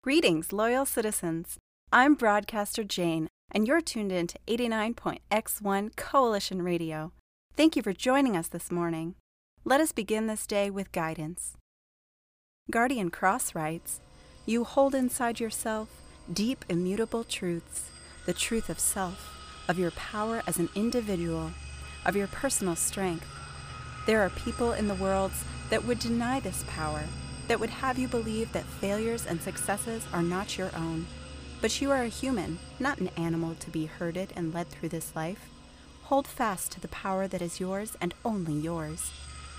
Greetings, loyal citizens. I'm broadcaster Jane, and you're tuned in to 89.x1 Coalition Radio. Thank you for joining us this morning. Let us begin this day with guidance. Guardian Cross writes, "You hold inside yourself deep, immutable truths, the truth of self, of your power as an individual, of your personal strength. There are people in the world that would deny this power, that would have you believe that failures and successes are not your own. But you are a human, not an animal to be herded and led through this life. Hold fast to the power that is yours and only yours."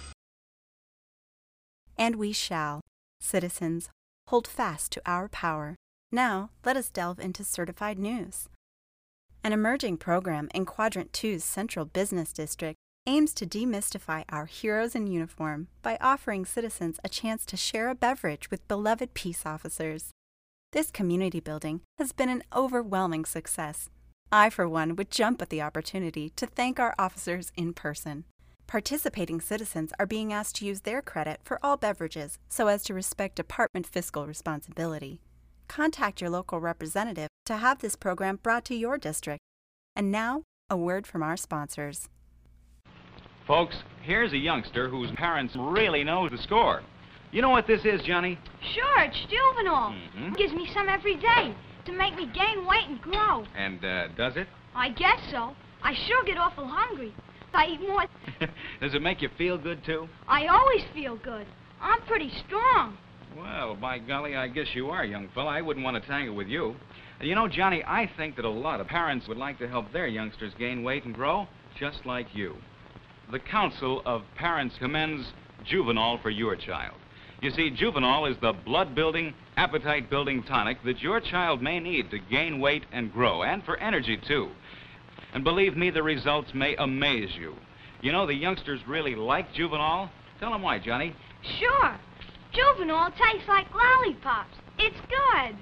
And we shall, citizens, hold fast to our power. Now, let us delve into certified news. An emerging program in Quadrant 2's Central Business District aims to demystify our heroes in uniform by offering citizens a chance to share a beverage with beloved peace officers. This community building has been an overwhelming success. I, for one, would jump at the opportunity to thank our officers in person. Participating citizens are being asked to use their credit for all beverages so as to respect department fiscal responsibility. Contact your local representative to have this program brought to your district. And now, a word from our sponsors. Folks, here's a youngster whose parents really know the score. You know what this is, Johnny? Sure, it's Juvenile. Gives me some every day to make me gain weight and grow. And, does it? I guess so. I sure get awful hungry. I eat more. Does it make you feel good, too? I always feel good. I'm pretty strong. Well, by golly, I guess you are, young fella. I wouldn't want to tangle with you. You know, Johnny, I think that a lot of parents would like to help their youngsters gain weight and grow, just like you. The Council of Parents commends Juvenile for your child. You see, Juvenile is the blood-building, appetite-building tonic that your child may need to gain weight and grow, and for energy, too. And believe me, the results may amaze you. You know, the youngsters really like Juvenile. Tell them why, Johnny. Sure. Juvenile tastes like lollipops. It's good.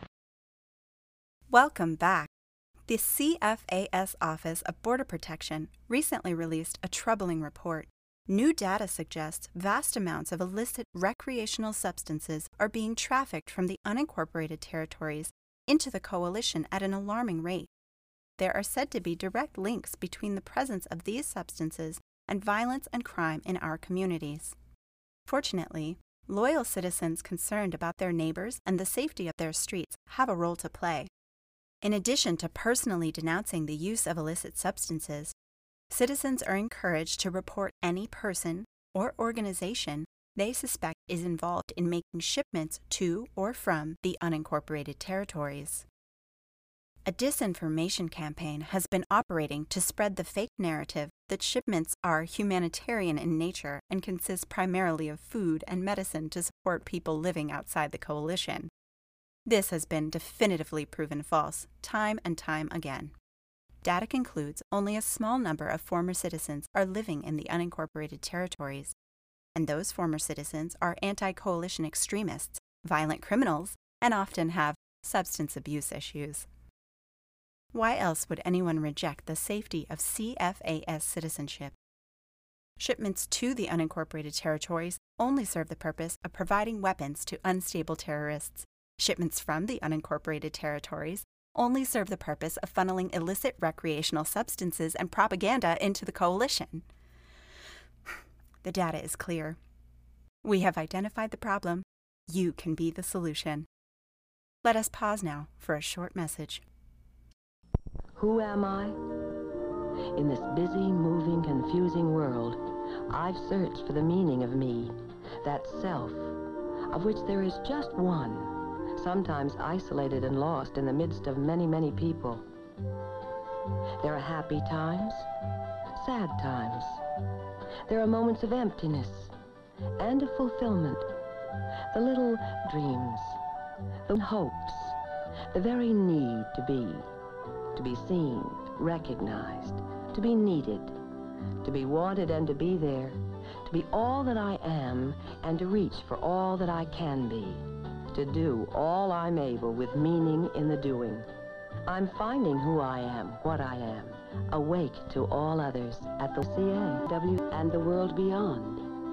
Welcome back. The CFAS Office of Border Protection recently released a troubling report. New data suggests vast amounts of illicit recreational substances are being trafficked from the unincorporated territories into the coalition at an alarming rate. There are said to be direct links between the presence of these substances and violence and crime in our communities. Fortunately, loyal citizens concerned about their neighbors and the safety of their streets have a role to play. In addition to personally denouncing the use of illicit substances, citizens are encouraged to report any person or organization they suspect is involved in making shipments to or from the unincorporated territories. A disinformation campaign has been operating to spread the fake narrative that shipments are humanitarian in nature and consist primarily of food and medicine to support people living outside the coalition. This has been definitively proven false, time and time again. Data concludes only a small number of former citizens are living in the unincorporated territories, and those former citizens are anti-coalition extremists, violent criminals, and often have substance abuse issues. Why else would anyone reject the safety of CFAS citizenship? Shipments to the unincorporated territories only serve the purpose of providing weapons to unstable terrorists. Shipments from the unincorporated territories only serve the purpose of funneling illicit recreational substances and propaganda into the coalition. The data is clear. We have identified the problem. You can be the solution. Let us pause now for a short message. Who am I? In this busy, moving, confusing world, I've searched for the meaning of me, that self, of which there is just one, sometimes isolated and lost in the midst of many, many people. There are happy times, sad times. There are moments of emptiness and of fulfillment, the little dreams, the hopes, the very need to be seen, recognized, to be needed, to be wanted and to be there, to be all that I am and to reach for all that I can be, to do all I'm able with meaning in the doing. I'm finding who I am, what I am, awake to all others at the CAW and the world beyond.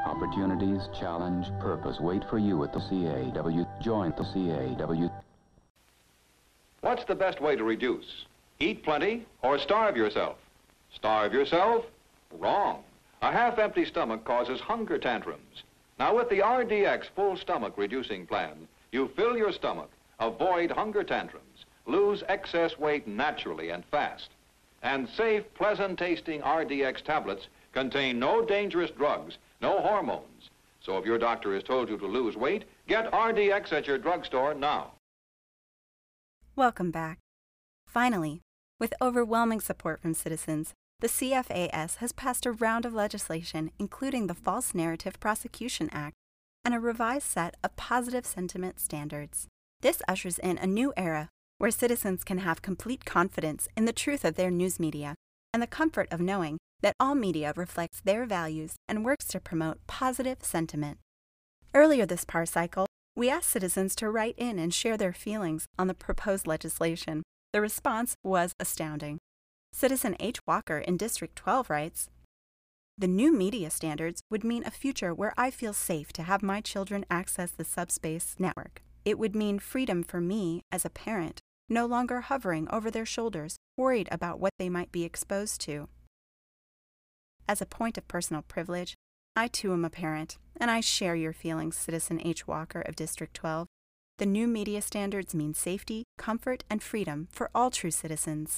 Opportunities, challenge, purpose wait for you at the CAW. Join the CAW. What's the best way to reduce? Eat plenty or starve yourself? Starve yourself? Wrong. A half-empty stomach causes hunger tantrums. Now with the RDX full stomach reducing plan, you fill your stomach, avoid hunger tantrums, lose excess weight naturally and fast. And safe, pleasant-tasting RDX tablets contain no dangerous drugs, no hormones. So if your doctor has told you to lose weight, get RDX at your drugstore now. Welcome back. Finally, with overwhelming support from citizens, the CFAS has passed a round of legislation, including the False Narrative Prosecution Act and a revised set of positive sentiment standards. This ushers in a new era where citizens can have complete confidence in the truth of their news media and the comfort of knowing that all media reflects their values and works to promote positive sentiment. Earlier this PAR cycle, we asked citizens to write in and share their feelings on the proposed legislation. The response was astounding. Citizen H. Walker in District 12 writes, "The new media standards would mean a future where I feel safe to have my children access the subspace network. It would mean freedom for me as a parent, no longer hovering over their shoulders, worried about what they might be exposed to. As a point of personal privilege, I too am a parent, and I share your feelings, Citizen H. Walker of District 12. The new media standards mean safety, comfort, and freedom for all true citizens."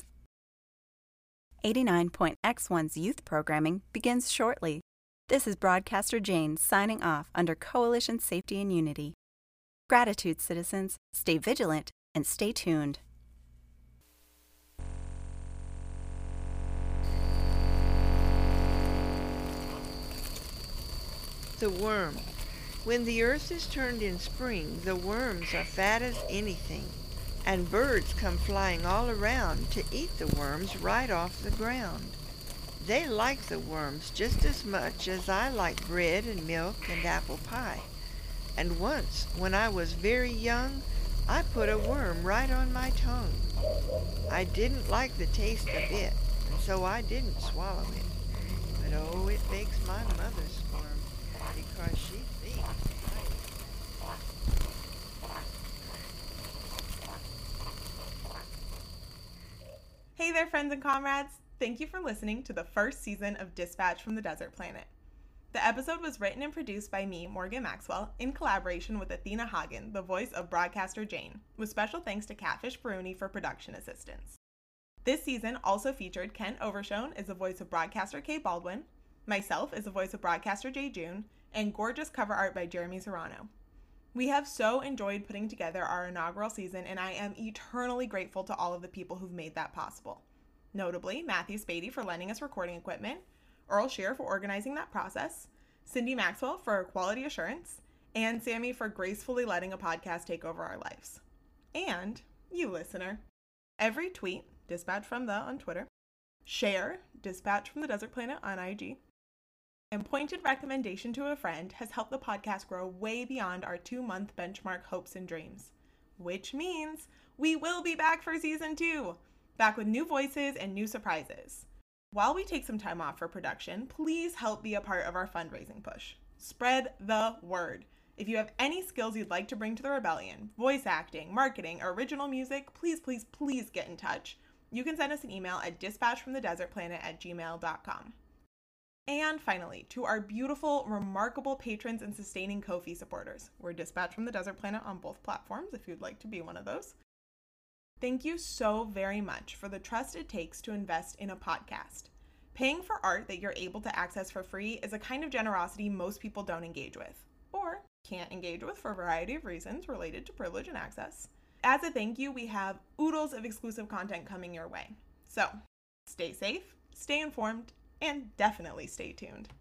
89.X1's youth programming begins shortly. This is Broadcaster Jane signing off under Coalition Safety and Unity. Gratitude, citizens. Stay vigilant and stay tuned. The worm. When the earth is turned in spring, the worms are fat as anything, and birds come flying all around to eat the worms right off the ground. They like the worms just as much as I like bread and milk and apple pie. And once, when I was very young, I put a worm right on my tongue. I didn't like the taste a bit, and so I didn't swallow it. But oh, it makes my mother squirm, because she thinks Hey there, friends and comrades. Thank you for listening to the first season of Dispatch from the Desert Planet. The episode was written and produced by me, Morgan Maxwell, in collaboration with Athena Hagen, the voice of Broadcaster Jane, with special thanks to Catfish Baruni for production assistance. This season also featured Kent Overshone as the voice of Broadcaster Kay Baldwin, myself as the voice of Broadcaster Jay June, and gorgeous cover art by Jeremy Serrano. We have so enjoyed putting together our inaugural season, and I am eternally grateful to all of the people who've made that possible. Notably, Matthew Spady for lending us recording equipment, Earl Shear for organizing that process, Cindy Maxwell for quality assurance, and Sammy for gracefully letting a podcast take over our lives. And you, listener. Every tweet, Dispatch from the on Twitter, share, Dispatch from the Desert Planet on IG, and pointed recommendation to a friend has helped the podcast grow way beyond our 2-month benchmark hopes and dreams. Which means we will be back for season 2, back with new voices and new surprises. While we take some time off for production, please help be a part of our fundraising push. Spread the word. If you have any skills you'd like to bring to the rebellion, voice acting, marketing, or original music, please, please, please get in touch. You can send us an email at dispatchfromthedesertplanet@gmail.com. And finally, to our beautiful, remarkable patrons and sustaining Ko-fi supporters. We're Dispatch from the Desert Planet on both platforms if you'd like to be one of those. Thank you so very much for the trust it takes to invest in a podcast. Paying for art that you're able to access for free is a kind of generosity most people don't engage with, or can't engage with for a variety of reasons related to privilege and access. As a thank you, we have oodles of exclusive content coming your way. So, stay safe, stay informed, and definitely stay tuned.